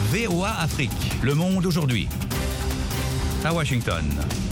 VOA Afrique, le monde aujourd'hui. À Washington.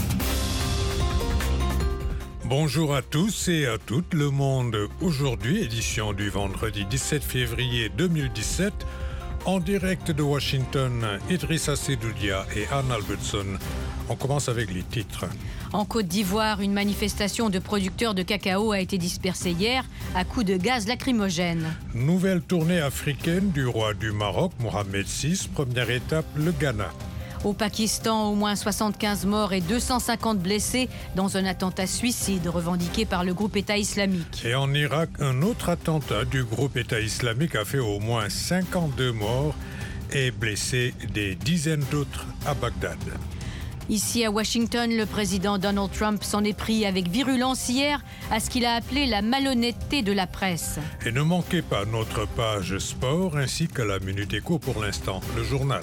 Bonjour à tous et à toutes, le monde aujourd'hui, édition du vendredi 17 février 2017. En direct de Washington, Idrissa Sedoudia et Anne Albertson. On commence avec les titres. En Côte d'Ivoire, une manifestation de producteurs de cacao a été dispersée hier à coups de gaz lacrymogène. Nouvelle tournée africaine du roi du Maroc, Mohamed VI. Première étape, le Ghana. Au Pakistan, au moins 75 morts et 250 blessés dans un attentat suicide revendiqué par le groupe État islamique. Et en Irak, un autre attentat du groupe État islamique a fait au moins 52 morts et blessé des dizaines d'autres à Bagdad. Ici à Washington, le président Donald Trump s'en est pris avec virulence hier à ce qu'il a appelé la malhonnêteté de la presse. Et ne manquez pas notre page sport ainsi que la Minute Éco pour l'instant, le journal.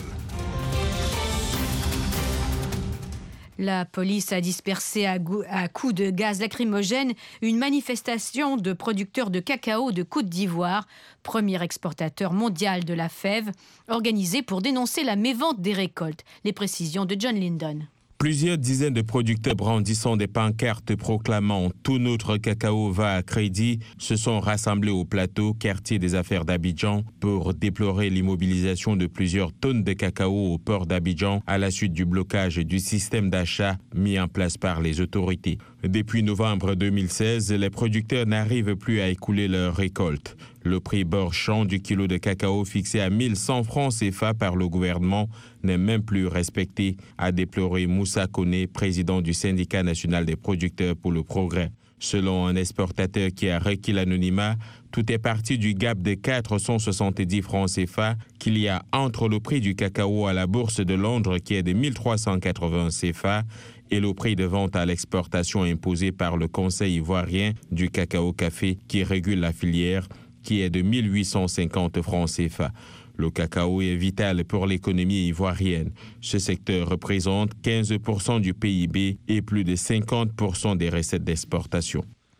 La police a dispersé à coups de gaz lacrymogène une manifestation de producteurs de cacao de Côte d'Ivoire, premier exportateur mondial de la fève, organisée pour dénoncer la mévente des récoltes. Les précisions de John Lyndon. Plusieurs dizaines de producteurs brandissant des pancartes proclamant « Tout notre cacao va à crédit » se sont rassemblés au plateau, quartier des affaires d'Abidjan, pour déplorer l'immobilisation de plusieurs tonnes de cacao au port d'Abidjan à la suite du blocage du système d'achat mis en place par les autorités. Depuis novembre 2016, les producteurs n'arrivent plus à écouler leurs récoltes. Le prix borchant du kilo de cacao fixé à 1100 francs CFA par le gouvernement n'est même plus respecté, a déploré Moussa Koné, président du syndicat national des producteurs pour le progrès. Selon un exportateur qui a requis l'anonymat, tout est parti du gap de 470 francs CFA qu'il y a entre le prix du cacao à la bourse de Londres qui est de 1380 CFA et le prix de vente à l'exportation imposé par le Conseil ivoirien du cacao-café qui régule la filière, qui est de 1850 francs CFA. Le cacao est vital pour l'économie ivoirienne. Ce secteur représente 15% du PIB et plus de 50% des recettes d'exportation.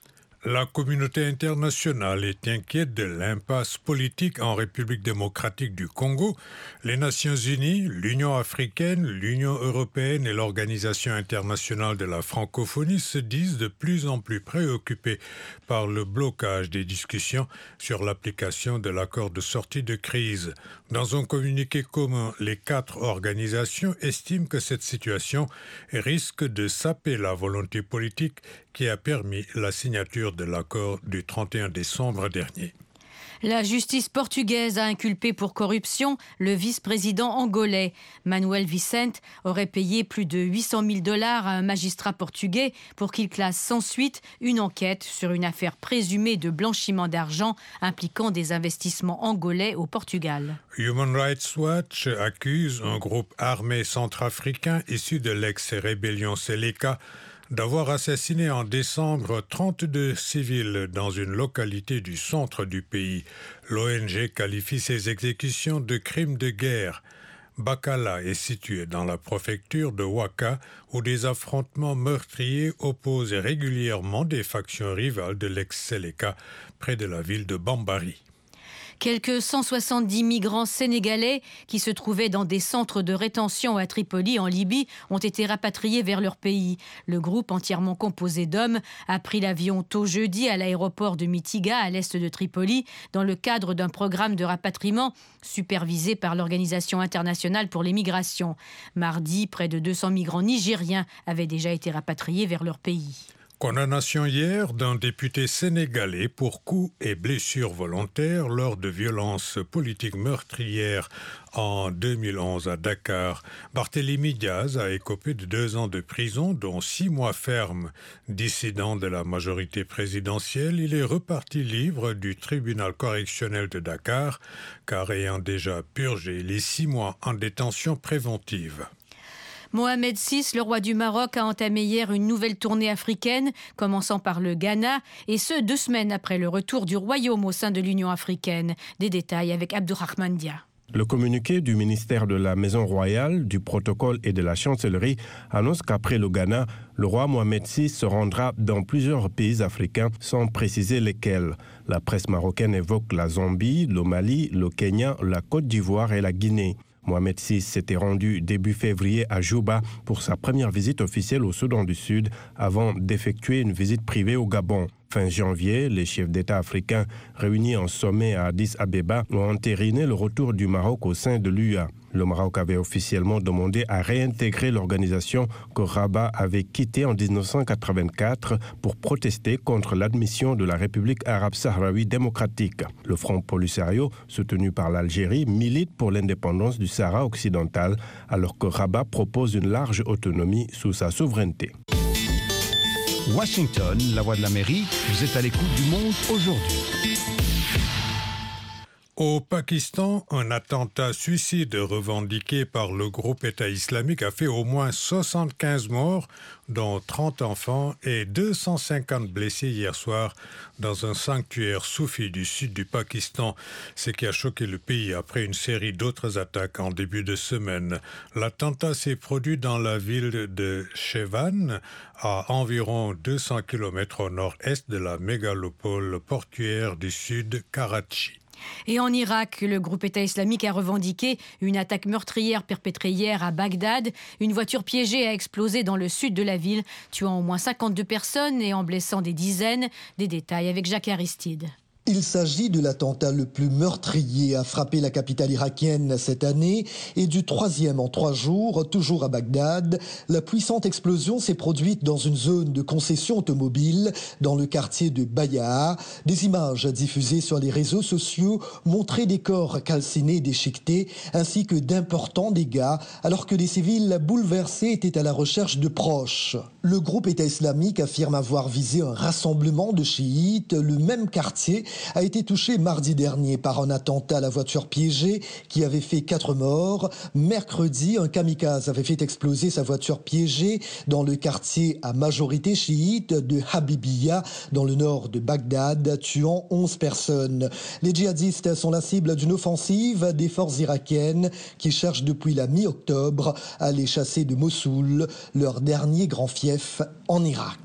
La communauté internationale est inquiète de l'impasse politique en République démocratique du Congo. Les Nations unies, l'Union africaine, l'Union européenne et l'Organisation internationale de la francophonie se disent de plus en plus préoccupés par le blocage des discussions sur l'application de l'accord de sortie de crise. Dans un communiqué commun, les 4 organisations estiment que cette situation risque de saper la volonté politique qui a permis la signature de l'accord du 31 décembre dernier. La justice portugaise a inculpé pour corruption le vice-président angolais. Manuel Vicente aurait payé plus de 800 000 $ à un magistrat portugais pour qu'il classe sans suite une enquête sur une affaire présumée de blanchiment d'argent impliquant des investissements angolais au Portugal. Human Rights Watch accuse un groupe armé centrafricain issu de l'ex-rébellion Seleka d'avoir assassiné en décembre 32 civils dans une localité du centre du pays. L'ONG qualifie ces exécutions de crimes de guerre. Bakala est situé dans la préfecture de Ouaka, où des affrontements meurtriers opposent régulièrement des factions rivales de l'ex-Seleka, près de la ville de Bambari. Quelques 170 migrants sénégalais qui se trouvaient dans des centres de rétention à Tripoli, en Libye, ont été rapatriés vers leur pays. Le groupe, entièrement composé d'hommes, a pris l'avion tôt jeudi à l'aéroport de Mitiga, à l'est de Tripoli, dans le cadre d'un programme de rapatriement supervisé par l'Organisation internationale pour les migrations. Mardi, près de 200 migrants nigériens avaient déjà été rapatriés vers leur pays. Condamnation hier d'un député sénégalais pour coups et blessures volontaires lors de violences politiques meurtrières en 2011 à Dakar. Barthélémy Diaz a écopé de 2 ans de prison, dont 6 mois fermes. Dissident de la majorité présidentielle, il est reparti libre du tribunal correctionnel de Dakar, car ayant déjà purgé les 6 mois en détention préventive. Mohamed VI, le roi du Maroc, a entamé hier une nouvelle tournée africaine, commençant par le Ghana, et ce 2 semaines après le retour du royaume au sein de l'Union africaine. Des détails avec Abdourahmane Dia. Le communiqué du ministère de la Maison royale, du protocole et de la chancellerie annonce qu'après le Ghana, le roi Mohamed VI se rendra dans plusieurs pays africains sans préciser lesquels. La presse marocaine évoque la Zambie, le Mali, le Kenya, la Côte d'Ivoire et la Guinée. Mohamed VI s'était rendu début février à Juba pour sa première visite officielle au Soudan du Sud avant d'effectuer une visite privée au Gabon. Fin janvier, les chefs d'État africains réunis en sommet à Addis Abeba ont entériné le retour du Maroc au sein de l'UA. Le Maroc avait officiellement demandé à réintégrer l'organisation que Rabat avait quittée en 1984 pour protester contre l'admission de la République arabe sahraoui démocratique. Le Front Polisario, soutenu par l'Algérie, milite pour l'indépendance du Sahara occidental, alors que Rabat propose une large autonomie sous sa souveraineté. Washington, la voix de l'Amérique, vous êtes à l'écoute du monde aujourd'hui. Au Pakistan, un attentat suicide revendiqué par le groupe État islamique a fait au moins 75 morts, dont 30 enfants et 250 blessés hier soir dans un sanctuaire soufi du sud du Pakistan, ce qui a choqué le pays après une série d'autres attaques en début de semaine. L'attentat s'est produit dans la ville de Shevan, à environ 200 km au nord-est de la mégalopole portuaire du sud, Karachi. Et en Irak, le groupe État islamique a revendiqué une attaque meurtrière perpétrée hier à Bagdad. Une voiture piégée a explosé dans le sud de la ville, tuant au moins 52 personnes et en blessant des dizaines. Des détails avec Jacques Aristide. Il s'agit de l'attentat le plus meurtrier à frapper la capitale irakienne cette année et du troisième en 3 jours, toujours à Bagdad. La puissante explosion s'est produite dans une zone de concession automobile dans le quartier de Bayaa. Des images diffusées sur les réseaux sociaux montraient des corps calcinés et déchiquetés ainsi que d'importants dégâts alors que les civils bouleversés étaient à la recherche de proches. Le groupe État islamique affirme avoir visé un rassemblement de chiites. Le même quartier a été touché mardi dernier par un attentat à la voiture piégée qui avait fait 4 morts. Mercredi, un kamikaze avait fait exploser sa voiture piégée dans le quartier à majorité chiite de Habibiyah, dans le nord de Bagdad, tuant 11 personnes. Les djihadistes sont la cible d'une offensive des forces irakiennes qui cherchent depuis la mi-octobre à les chasser de Mossoul, leur dernier grand fief en Irak.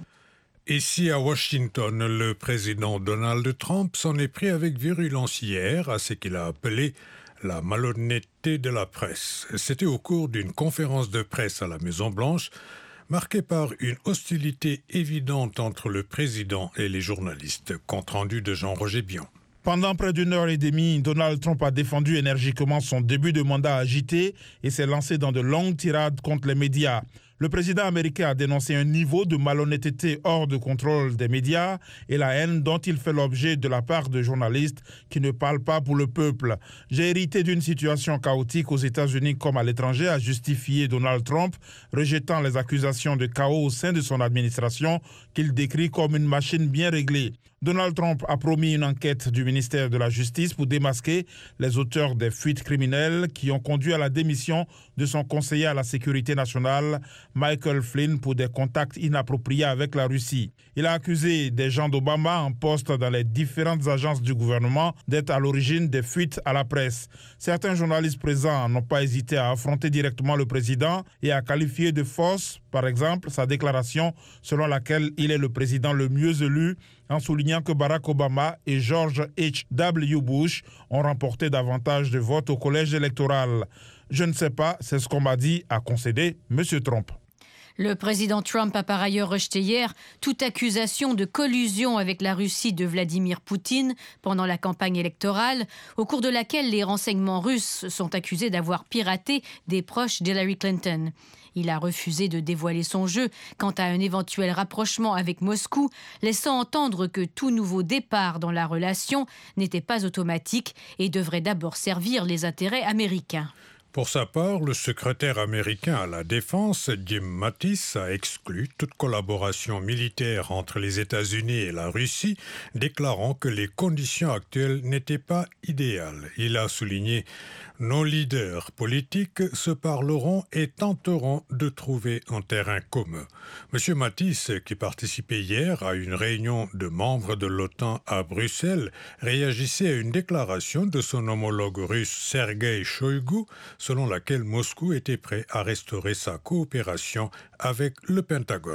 Ici à Washington, le président Donald Trump s'en est pris avec virulence hier à ce qu'il a appelé la malhonnêteté de la presse. C'était au cours d'une conférence de presse à la Maison-Blanche, marquée par une hostilité évidente entre le président et les journalistes. Compte rendu de Jean-Roger Bion. Pendant près d'une heure et demie, Donald Trump a défendu énergiquement son début de mandat agité et s'est lancé dans de longues tirades contre les médias. Le président américain a dénoncé un niveau de malhonnêteté hors de contrôle des médias et la haine dont il fait l'objet de la part de journalistes qui ne parlent pas pour le peuple. J'ai hérité d'une situation chaotique aux États-Unis comme à l'étranger, a justifié Donald Trump, rejetant les accusations de chaos au sein de son administration qu'il décrit comme une machine bien réglée. Donald Trump a promis une enquête du ministère de la Justice pour démasquer les auteurs des fuites criminelles qui ont conduit à la démission de son conseiller à la sécurité nationale, Michael Flynn, pour des contacts inappropriés avec la Russie. Il a accusé des gens d'Obama en poste dans les différentes agences du gouvernement d'être à l'origine des fuites à la presse. Certains journalistes présents n'ont pas hésité à affronter directement le président et à qualifier de fausse, par exemple, sa déclaration selon laquelle il est le président le mieux élu, en soulignant que Barack Obama et George H.W. Bush ont remporté davantage de votes au collège électoral. Je ne sais pas, c'est ce qu'on m'a dit, a concédé M. Trump. Le président Trump a par ailleurs rejeté hier toute accusation de collusion avec la Russie de Vladimir Poutine pendant la campagne électorale, au cours de laquelle les renseignements russes sont accusés d'avoir piraté des proches d'Hillary Clinton. Il a refusé de dévoiler son jeu quant à un éventuel rapprochement avec Moscou, laissant entendre que tout nouveau départ dans la relation n'était pas automatique et devrait d'abord servir les intérêts américains. Pour sa part, le secrétaire américain à la Défense, Jim Mattis, a exclu toute collaboration militaire entre les États-Unis et la Russie, déclarant que les conditions actuelles n'étaient pas idéales. Il a souligné « Nos leaders politiques se parleront et tenteront de trouver un terrain commun ». M. Mattis, qui participait hier à une réunion de membres de l'OTAN à Bruxelles, réagissait à une déclaration de son homologue russe Sergueï Shoïgu, selon laquelle Moscou était prêt à restaurer sa coopération avec le Pentagone.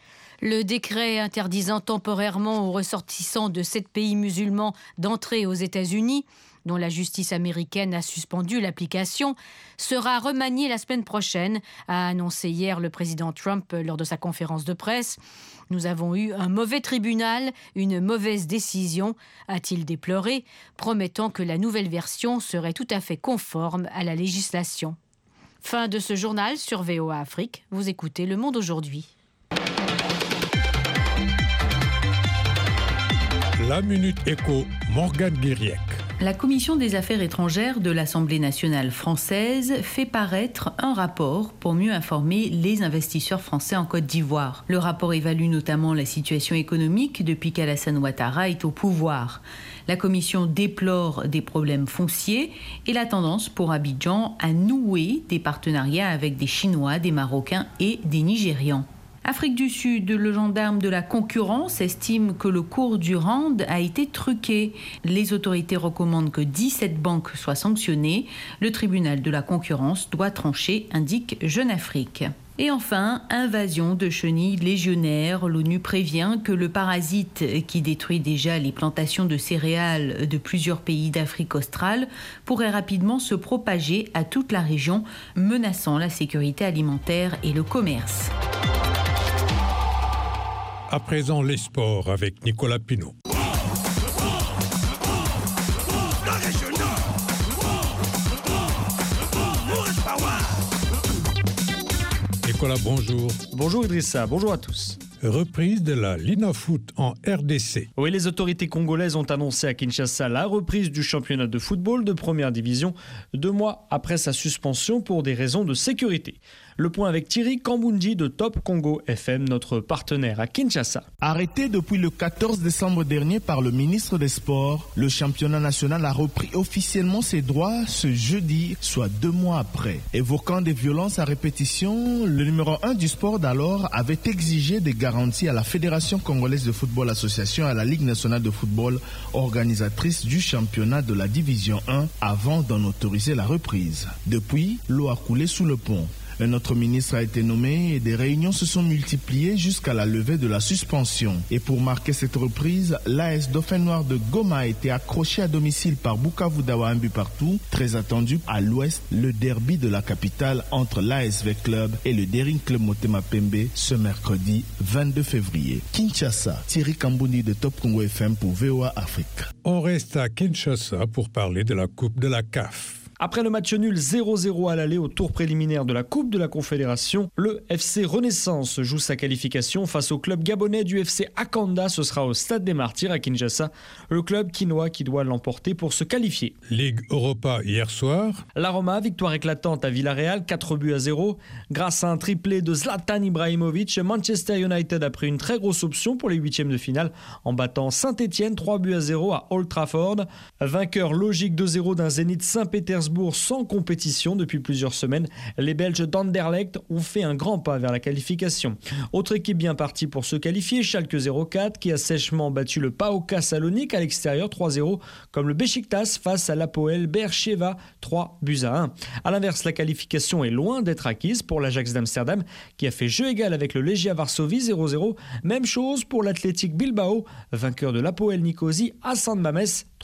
Le décret interdisant temporairement aux ressortissants de 7 pays musulmans d'entrer aux États-Unis dont la justice américaine a suspendu l'application, sera remanié la semaine prochaine, a annoncé hier le président Trump lors de sa conférence de presse. Nous avons eu un mauvais tribunal, une mauvaise décision, a-t-il déploré, promettant que la nouvelle version serait tout à fait conforme à la législation. Fin de ce journal sur VOA Afrique. Vous écoutez Le Monde aujourd'hui. La Minute Éco, Morgane Guiriec. La Commission des Affaires étrangères de l'Assemblée nationale française fait paraître un rapport pour mieux informer les investisseurs français en Côte d'Ivoire. Le rapport évalue notamment la situation économique depuis qu'Alassane Ouattara est au pouvoir. La Commission déplore des problèmes fonciers et la tendance pour Abidjan à nouer des partenariats avec des Chinois, des Marocains et des Nigérians. Afrique du Sud, le gendarme de la concurrence estime que le cours du rand a été truqué. Les autorités recommandent que 17 banques soient sanctionnées. Le tribunal de la concurrence doit trancher, indique Jeune Afrique. Et enfin, invasion de chenilles légionnaires. L'ONU prévient que le parasite qui détruit déjà les plantations de céréales de plusieurs pays d'Afrique australe pourrait rapidement se propager à toute la région, menaçant la sécurité alimentaire et le commerce. À présent, les sports avec Nicolas Pinault. Nicolas, bonjour. Bonjour Idrissa, bonjour à tous. Reprise de la Linafoot en RDC. Oui, les autorités congolaises ont annoncé à Kinshasa la reprise du championnat de football de première division 2 mois après sa suspension pour des raisons de sécurité. Le point avec Thierry Kambundi de Top Congo FM, notre partenaire à Kinshasa. Arrêté depuis le 14 décembre dernier par le ministre des Sports, le championnat national a repris officiellement ses droits ce jeudi, soit 2 mois après. Évoquant des violences à répétition, le numéro 1 du sport d'alors avait exigé des garanties à la Fédération congolaise de football association et à la Ligue nationale de football, organisatrice du championnat de la division 1, avant d'en autoriser la reprise. Depuis, l'eau a coulé sous le pont. Un autre ministre a été nommé et des réunions se sont multipliées jusqu'à la levée de la suspension. Et pour marquer cette reprise, l'AS Dauphin Noir de Goma a été accroché à domicile par Bukavu Dawa un but partout. Très attendu à l'ouest, le derby de la capitale entre l'ASV Club et le Daring Club Motema Pembe ce mercredi 22 février. Kinshasa, Thierry Kambundi de Top Congo FM pour VOA Afrique. On reste à Kinshasa pour parler de la Coupe de la CAF. Après le match nul 0-0 à l'aller au tour préliminaire de la Coupe de la Confédération, le FC Renaissance joue sa qualification face au club gabonais du FC Akanda. Ce sera au Stade des Martyrs à Kinshasa, le club quinois qui doit l'emporter pour se qualifier. Ligue Europa hier soir. La Roma, victoire éclatante à Villarreal, 4-0. Grâce à un triplé de Zlatan Ibrahimovic, Manchester United a pris une très grosse option pour les huitièmes de finale en battant Saint-Etienne 3-0 à Old Trafford. Vainqueur logique 2-0 d'un Zénith Saint-Pétersbourg sans compétition depuis plusieurs semaines, les Belges d'Anderlecht ont fait un grand pas vers la qualification. Autre équipe bien partie pour se qualifier, Schalke 04 qui a sèchement battu le PAOK Salonique à l'extérieur 3-0, comme le Beşiktaş face à l'Apoel Beersheva 3-1. À l'inverse, la qualification est loin d'être acquise pour l'Ajax d'Amsterdam qui a fait jeu égal avec le Legia Varsovie 0-0. Même chose pour l'Athletic Bilbao, vainqueur de l'Apoel Nicosie à San Mamés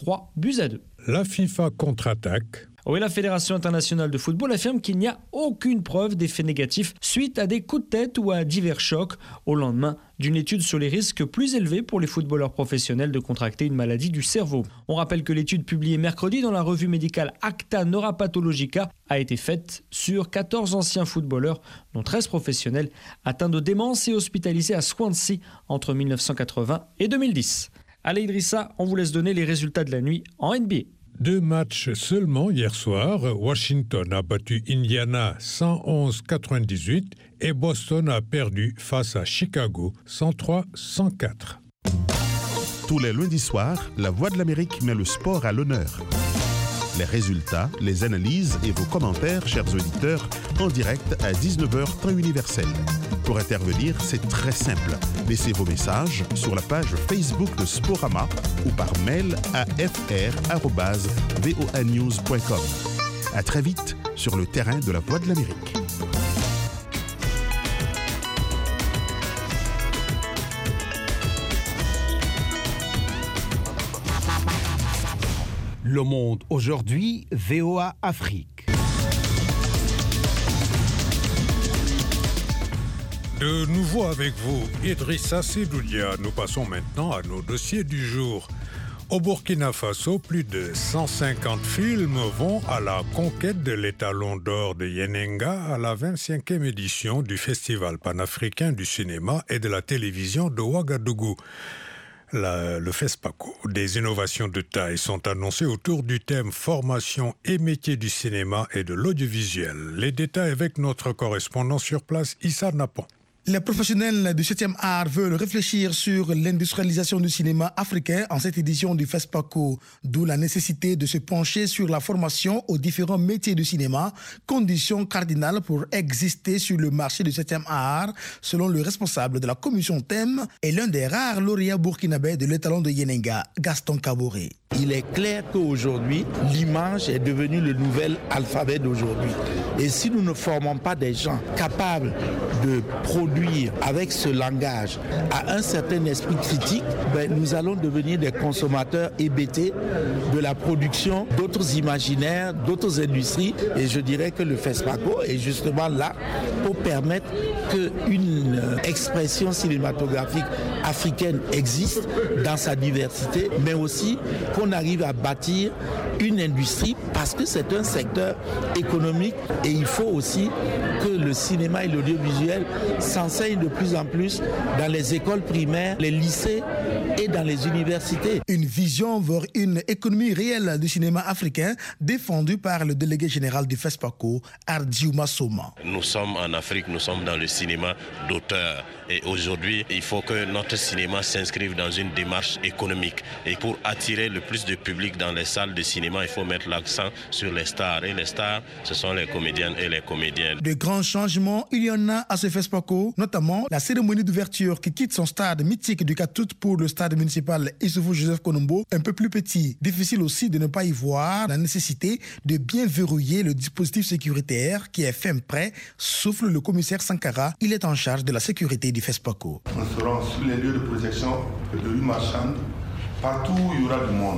3-2. La FIFA contre-attaque. Oui, la Fédération internationale de football affirme qu'il n'y a aucune preuve d'effet négatif suite à des coups de tête ou à divers chocs au lendemain d'une étude sur les risques plus élevés pour les footballeurs professionnels de contracter une maladie du cerveau. On rappelle que l'étude publiée mercredi dans la revue médicale Acta Neuropathologica a été faite sur 14 anciens footballeurs, dont 13 professionnels, atteints de démence et hospitalisés à Swansea entre 1980 et 2010. Allez Idrissa, on vous laisse donner les résultats de la nuit en NBA. 2 matchs seulement hier soir. Washington a battu Indiana 111-98 et Boston a perdu face à Chicago 103-104. Tous les lundis soirs, La Voix de l'Amérique met le sport à l'honneur. Les résultats, les analyses et vos commentaires, chers auditeurs, en direct à 19h temps universel. Pour intervenir, c'est très simple. Laissez vos messages sur la page Facebook de Sporama ou par mail à fr@voanews.com. À très vite sur le terrain de La Voix de l'Amérique. Le Monde aujourd'hui, VOA Afrique. De nouveau avec vous, Idrissa Sedoudia. Nous passons maintenant à nos dossiers du jour. Au Burkina Faso, plus de 150 films vont à la conquête de l'étalon d'or de Yenenga à la 25e édition du Festival panafricain du cinéma et de la télévision de Ouagadougou. Le FESPACO. Des innovations de taille sont annoncées autour du thème formation et métiers du cinéma et de l'audiovisuel. Les détails avec notre correspondant sur place, Issa Napon. Les professionnels du 7e art veulent réfléchir sur l'industrialisation du cinéma africain en cette édition du FESPACO, d'où la nécessité de se pencher sur la formation aux différents métiers du cinéma, condition cardinale pour exister sur le marché du 7e art, selon le responsable de la commission thème et l'un des rares lauréats burkinabés de l'étalon de Yenenga, Gaston Kaboré. Il est clair qu'aujourd'hui, l'image est devenue le nouvel alphabet d'aujourd'hui. Et si nous ne formons pas des gens capables de produire avec ce langage à un certain esprit critique, nous allons devenir des consommateurs hébétés de la production d'autres imaginaires, d'autres industries. Et je dirais que le FESPACO est justement là pour permettre qu'une expression cinématographique africaine existe dans sa diversité, mais aussi qu'on arrive à bâtir une industrie parce que c'est un secteur économique et il faut aussi que le cinéma et l'audiovisuel s'enseignent de plus en plus dans les écoles primaires, les lycées et dans les universités. Une vision vers une économie réelle du cinéma africain défendue par le délégué général du FESPACO, Ardiouma Soma. Nous sommes en Afrique, nous sommes dans le cinéma d'auteur et aujourd'hui il faut que notre cinéma s'inscrive dans une démarche économique et pour attirer le plus de public dans les salles de cinéma, il faut mettre l'accent sur les stars et les stars, ce sont les comédiennes et les comédiens. De grands changements, il y en a à ce FESPACO, notamment la cérémonie d'ouverture qui quitte son stade mythique du 4 août pour le stade municipal Issoufou Joseph Konombo, un peu plus petit. Difficile aussi de ne pas y voir la nécessité de bien verrouiller le dispositif sécuritaire qui est fin prêt, souffle le commissaire Sankara. Il est en charge de la sécurité du FESPACO. Nous serons sur les lieux de projection de rue marchande, partout où il y aura du monde.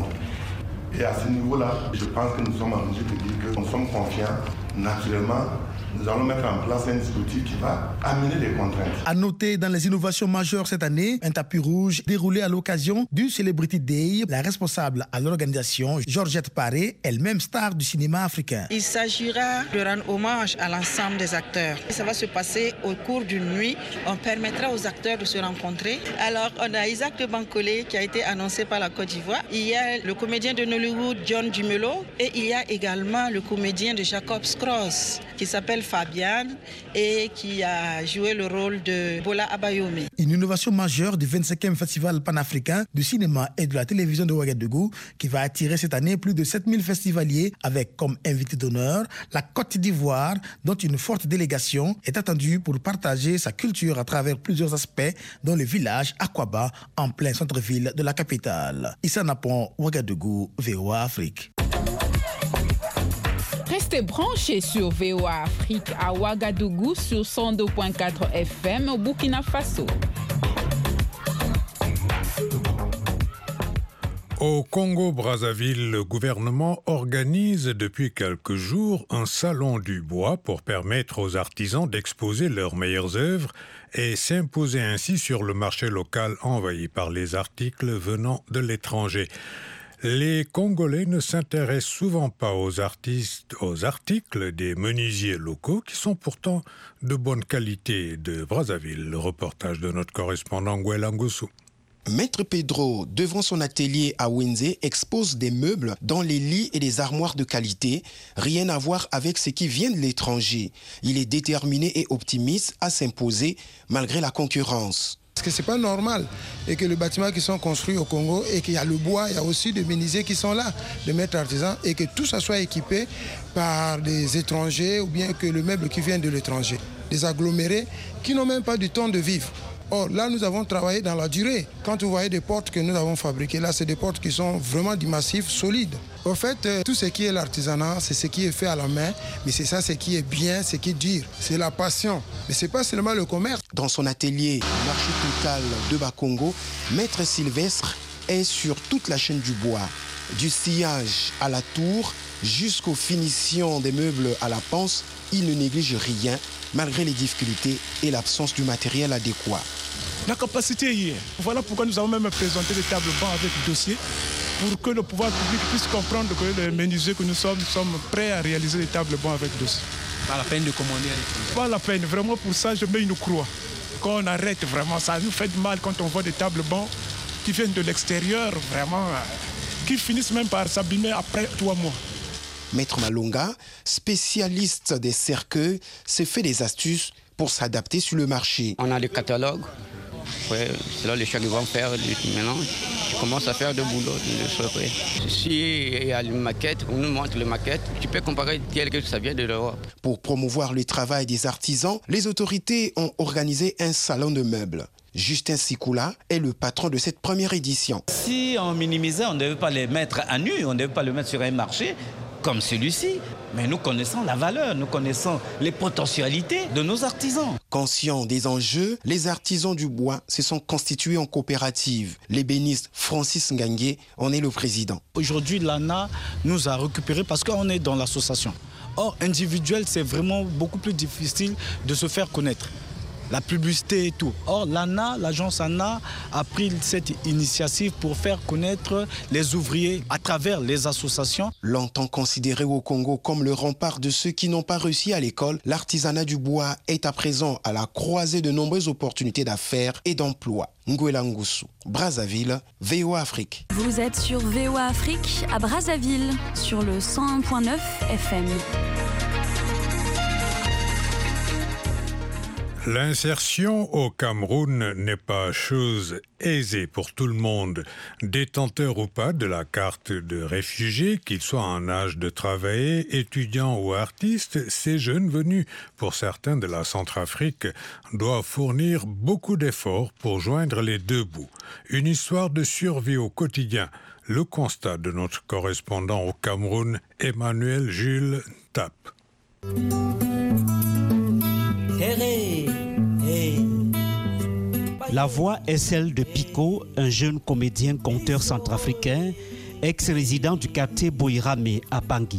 Et à ce niveau-là, je pense que nous sommes en mesure de dire que nous sommes confiants. Naturellement, nous allons mettre en place un dispositif qui va amener des contraintes. À noter dans les innovations majeures cette année, un tapis rouge déroulé à l'occasion du Celebrity Day. La responsable à l'organisation, Georgette Paré, elle-même star du cinéma africain. Il s'agira de rendre hommage à l'ensemble des acteurs. Ça va se passer au cours d'une nuit. On permettra aux acteurs de se rencontrer. Alors, on a Isaac de Bancolé qui a été annoncé par la Côte d'Ivoire. Il y a le comédien de Nollywood, John Dumelo. Et il y a également le comédien de Jacob's Cross qui s'appelle Fabian et qui a joué le rôle de Bola Abayomi. Une innovation majeure du 25e Festival panafricain du cinéma et de la télévision de Ouagadougou qui va attirer cette année plus de 7000 festivaliers avec comme invité d'honneur la Côte d'Ivoire dont une forte délégation est attendue pour partager sa culture à travers plusieurs aspects dans le village Akwaba en plein centre-ville de la capitale. Issa Napon, Ouagadougou, VOA Afrique. Restez branchés sur VOA Afrique à Ouagadougou sur 102.4 FM au Burkina Faso. Au Congo-Brazzaville, le gouvernement organise depuis quelques jours un salon du bois pour permettre aux artisans d'exposer leurs meilleures œuvres et s'imposer ainsi sur le marché local envahi par les articles venant de l'étranger. Les Congolais ne s'intéressent souvent pas aux articles des menuisiers locaux qui sont pourtant de bonne qualité. De Brazzaville, le reportage de notre correspondant Nguela Ngossou. Maître Pedro, devant son atelier à Wenze, expose des meubles dont les lits et des armoires de qualité, rien à voir avec ce qui vient de l'étranger. Il est déterminé et optimiste à s'imposer malgré la concurrence. Parce que c'est pas normal et que les bâtiments qui sont construits au Congo et qu'il y a le bois, il y a aussi des menuisiers qui sont là, des maîtres artisans et que tout ça soit équipé par des étrangers ou bien que le meuble qui vient de l'étranger, des agglomérés qui n'ont même pas du temps de vivre. Or, là, nous avons travaillé dans la durée. Quand vous voyez des portes que nous avons fabriquées, là, c'est des portes qui sont vraiment du massif solide. En fait, tout ce qui est l'artisanat, c'est ce qui est fait à la main, mais c'est ça, ce qui est bien, ce qui est dur. C'est la passion, mais c'est pas seulement le commerce. Dans son atelier Marché Total de Bakongo, Maître Sylvestre est sur toute la chaîne du bois. Du sillage à la tour jusqu'aux finitions des meubles à la panse, il ne néglige rien malgré les difficultés et l'absence du matériel adéquat. La capacité y est. Voilà pourquoi nous avons même présenté des tables bancs avec dossier pour que le pouvoir public puisse comprendre que les menuisiers que nous sommes prêts à réaliser des tables bancs avec dossier. Pas la peine de commander. Pas la peine. Vraiment pour ça, je mets une croix. Qu'on arrête vraiment. Ça nous fait mal quand on voit des tables bancs qui viennent de l'extérieur, vraiment, qui finissent même par s'abîmer après 3 mois. Maître Malonga, spécialiste des cercueils, s'est fait des astuces pour s'adapter sur le marché. On a des catalogues. Ouais, c'est là les gens qui vont faire maintenant. Tu commences à faire de boulot. Si il y a une maquette, on nous montre les maquettes, tu peux comparer quelque chose, ça vient de l'Europe. Pour promouvoir le travail des artisans, les autorités ont organisé un salon de meubles. Justin Sikula est le patron de cette première édition. Si on minimisait, on ne devait pas les mettre à nu, on ne devait pas les mettre sur un marché comme celui-ci. Mais nous connaissons la valeur, nous connaissons les potentialités de nos artisans. Conscients des enjeux, les artisans du bois se sont constitués en coopérative. L'ébéniste Francis Ngangué en est le président. Aujourd'hui, l'ANA nous a récupérés parce qu'on est dans l'association. Or, individuel, c'est vraiment beaucoup plus difficile de se faire connaître. La publicité et tout. Or, l'ANA, l'agence ANA, a pris cette initiative pour faire connaître les ouvriers à travers les associations. Longtemps considéré au Congo comme le rempart de ceux qui n'ont pas réussi à l'école, l'artisanat du bois est à présent à la croisée de nombreuses opportunités d'affaires et d'emploi. Nguela Ngusu, Brazzaville, VOA Afrique. Vous êtes sur VOA Afrique à Brazzaville, sur le 101.9 FM. L'insertion au Cameroun n'est pas chose aisée pour tout le monde. Détenteur ou pas de la carte de réfugié, qu'ils soient en âge de travailler, étudiants ou artistes, ces jeunes venus, pour certains de la Centrafrique, doivent fournir beaucoup d'efforts pour joindre les deux bouts. Une histoire de survie au quotidien. Le constat de notre correspondant au Cameroun, Emmanuel Jules Tap. La voix est celle de Pico, un jeune comédien conteur centrafricain, ex-résident du quartier Boirame à Bangui.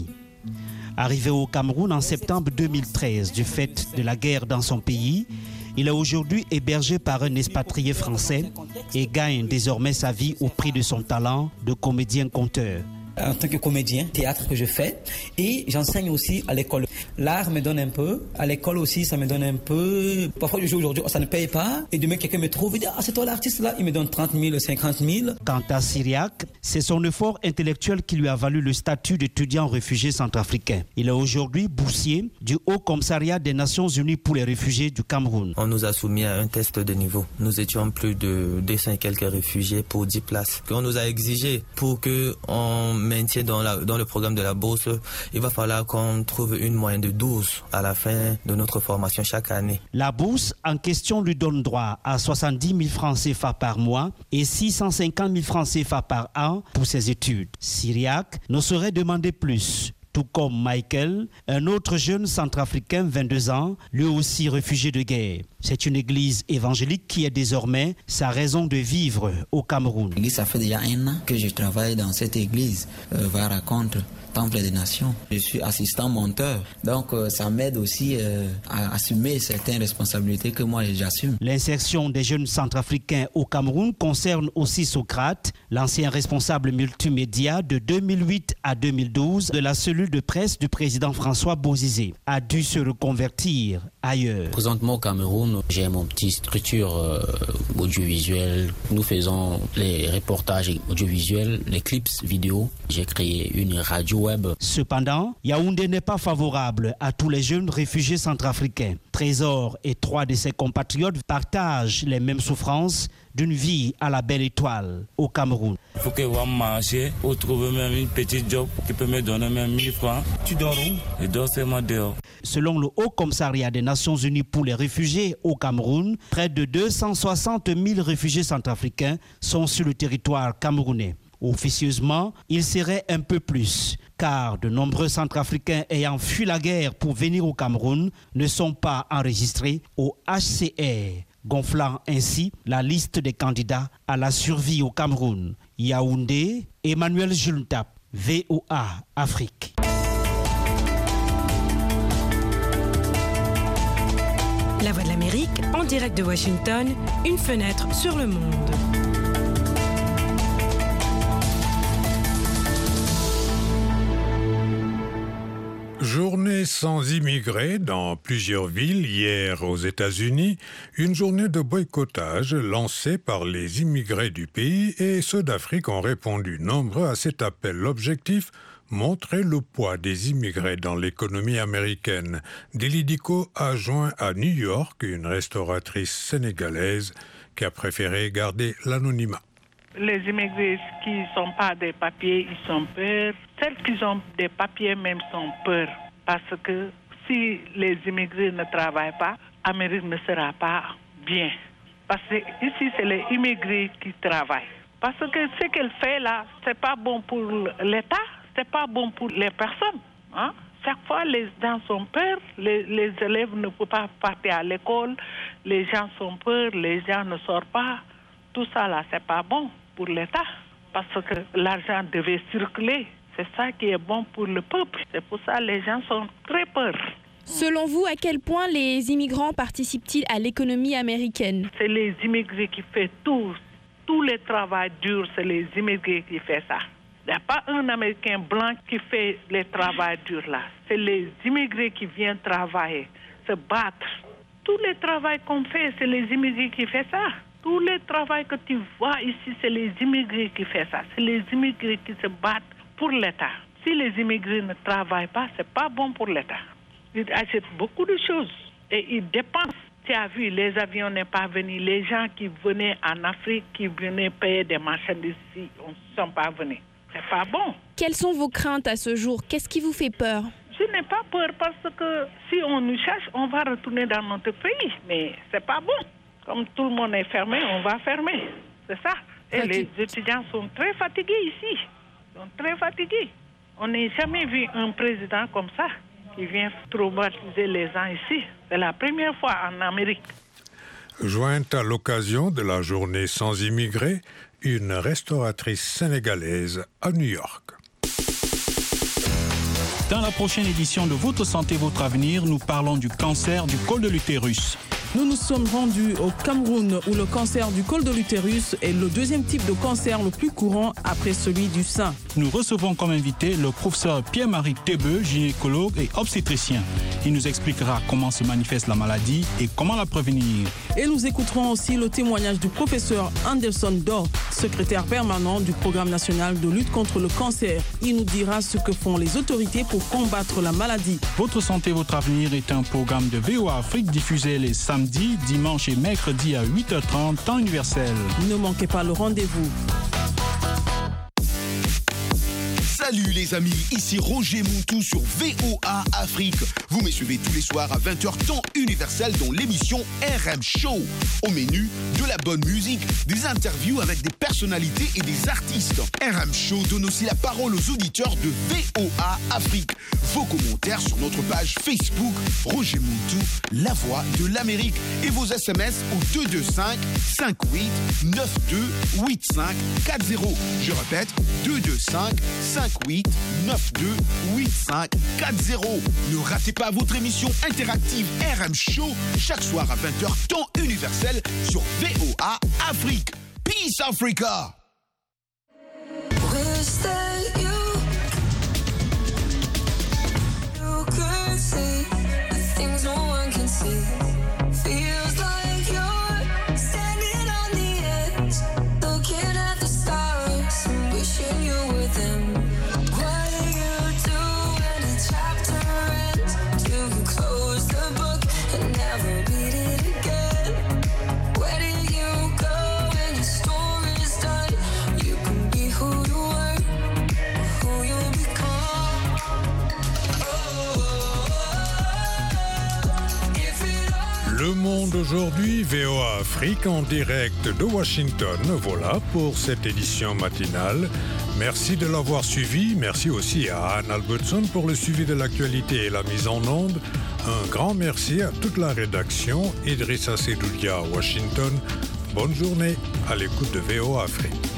Arrivé au Cameroun en septembre 2013 du fait de la guerre dans son pays, il est aujourd'hui hébergé par un expatrié français et gagne désormais sa vie au prix de son talent de comédien conteur. En tant que comédien, théâtre que je fais, et j'enseigne aussi à l'école. L'art me donne un peu, à l'école aussi ça me donne un peu. Parfois je joue aujourd'hui, ça ne paye pas, et demain quelqu'un me trouve et dit « Ah, c'est toi l'artiste là », il me donne 30 000, 50 000. Quant à Syriac, c'est son effort intellectuel qui lui a valu le statut d'étudiant réfugié centrafricain. Il est aujourd'hui boursier du Haut Commissariat des Nations Unies pour les réfugiés du Cameroun. On nous a soumis à un test de niveau. Nous étions plus de 200 et quelques réfugiés pour 10 places. On nous a exigé pour qu'on maintien dans le programme de la bourse, il va falloir qu'on trouve une moyenne de 12 à la fin de notre formation chaque année. La bourse en question lui donne droit à 70 000 francs CFA par mois et 650 000 francs CFA par an pour ses études. Syriac ne saurait demander plus. Tout comme Michael, un autre jeune centrafricain, 22 ans, lui aussi réfugié de guerre. C'est une église évangélique qui est désormais sa raison de vivre au Cameroun. Ça fait déjà 1 an que je travaille dans cette église, Varacontre, Temple des Nations. Je suis assistant monteur, donc ça m'aide aussi à assumer certaines responsabilités que moi j'assume. L'insertion des jeunes centrafricains au Cameroun concerne aussi Socrate, l'ancien responsable multimédia de 2008 à 2012 de la cellule de presse du président François Bozizé, a dû se reconvertir ailleurs. Présentement au Cameroun, j'ai mon petit structure audiovisuelle. Nous faisons les reportages audiovisuels, les clips vidéo. J'ai créé une radio web. Cependant, Yaoundé n'est pas favorable à tous les jeunes réfugiés centrafricains. Trésor et 3 de ses compatriotes partagent les mêmes souffrances d'une vie à la belle étoile au Cameroun. Il faut que je marcher ou trouver même une petite job qui peut me donner même 1000 francs. Tu dors où? Je dors seulement dehors. Selon le Haut Commissariat des Nations Unies pour les réfugiés au Cameroun, près de 260 000 réfugiés centrafricains sont sur le territoire camerounais. Officieusement, il serait un peu plus, car de nombreux Centrafricains ayant fui la guerre pour venir au Cameroun ne sont pas enregistrés au HCR. gonflant ainsi la liste des candidats à la survie au Cameroun. Yaoundé, Emmanuel Juntap, VOA Afrique. La Voix de l'Amérique, en direct de Washington, une fenêtre sur le monde. Journée sans immigrés dans plusieurs villes hier aux États-Unis, une journée de boycottage lancée par les immigrés du pays et ceux d'Afrique ont répondu nombreux à cet appel. L'objectif, montrer le poids des immigrés dans l'économie américaine. Deli Diko a joint à New York une restauratrice sénégalaise qui a préféré garder l'anonymat. Les immigrés qui ne sont pas des papiers, ils sont peur. Celles qui ont des papiers même sont peur. Parce que si les immigrés ne travaillent pas, l'Amérique ne sera pas bien. Parce que ici, c'est les immigrés qui travaillent. Parce que ce qu'elle fait là, ce n'est pas bon pour l'État, ce n'est pas bon pour les personnes. Hein? Chaque fois, les gens sont peur, les élèves ne peuvent pas partir à l'école, les gens sont peur, les gens ne sortent pas. Tout ça là, ce n'est pas bon pour l'État, parce que l'argent devait circuler. C'est ça qui est bon pour le peuple. C'est pour ça que les gens sont très peur. Selon vous, à quel point les immigrants participent-ils à l'économie américaine? C'est les immigrés qui font tout. Tous les travaux durs, c'est les immigrés qui font ça. Il n'y a pas un Américain blanc qui fait les travaux durs là. C'est les immigrés qui viennent travailler, se battre. Tous les travaux qu'on fait, c'est les immigrés qui font ça. Tous les travaux que tu vois ici, c'est les immigrés qui font ça. C'est les immigrés qui se battent pour l'État. Si les immigrés ne travaillent pas, ce n'est pas bon pour l'État. Ils achètent beaucoup de choses et ils dépensent. Tu as vu, les avions n'est pas venus. Les gens qui venaient en Afrique, qui venaient payer des marchandises ici, ne sont pas venus. Ce n'est pas bon. Quelles sont vos craintes à ce jour? Qu'est-ce qui vous fait peur? Je n'ai pas peur parce que si on nous cherche, on va retourner dans notre pays. Mais ce n'est pas bon. Comme tout le monde est fermé, on va fermer. C'est ça. Et les étudiants sont très fatigués ici. Ils sont très fatigués. On n'a jamais vu un président comme ça qui vient traumatiser les gens ici. C'est la première fois en Amérique. Jointe à l'occasion de la journée sans immigrés, une restauratrice sénégalaise à New York. Dans la prochaine édition de Votre Santé, Votre Avenir, nous parlons du cancer du col de l'utérus. Nous nous sommes rendus au Cameroun où le cancer du col de l'utérus est le deuxième type de cancer le plus courant après celui du sein. Nous recevons comme invité le professeur Pierre-Marie Tebeu, gynécologue et obstétricien. Il nous expliquera comment se manifeste la maladie et comment la prévenir. Et nous écouterons aussi le témoignage du professeur Anderson Dor, secrétaire permanent du Programme national de lutte contre le cancer. Il nous dira ce que font les autorités pour combattre la maladie. Votre santé, votre avenir est un programme de VOA Afrique diffusé les samedis, dimanches et mercredis à 8h30, temps universel. Ne manquez pas le rendez-vous. Salut les amis, ici Roger Montou sur VOA Afrique. Vous me suivez tous les soirs à 20h temps universel dans l'émission RM Show. Au menu, de la bonne musique, des interviews avec des personnalités et des artistes. RM Show donne aussi la parole aux auditeurs de VOA Afrique. Vos commentaires sur notre page Facebook Roger Montou, la voix de l'Amérique. Et vos SMS au 225 58 92 85 40. Je répète, 225 58 92 85 40. Ne ratez pas votre émission interactive RM Show chaque soir à 20h temps universel sur VOA Afrique. Peace Africa. Le Monde aujourd'hui, VOA Afrique en direct de Washington. Voilà pour cette édition matinale. Merci de l'avoir suivi. Merci aussi à Anne Albertson pour le suivi de l'actualité et la mise en onde. Un grand merci à toute la rédaction. Idrissa Sedoudia à Washington. Bonne journée à l'écoute de VOA Afrique.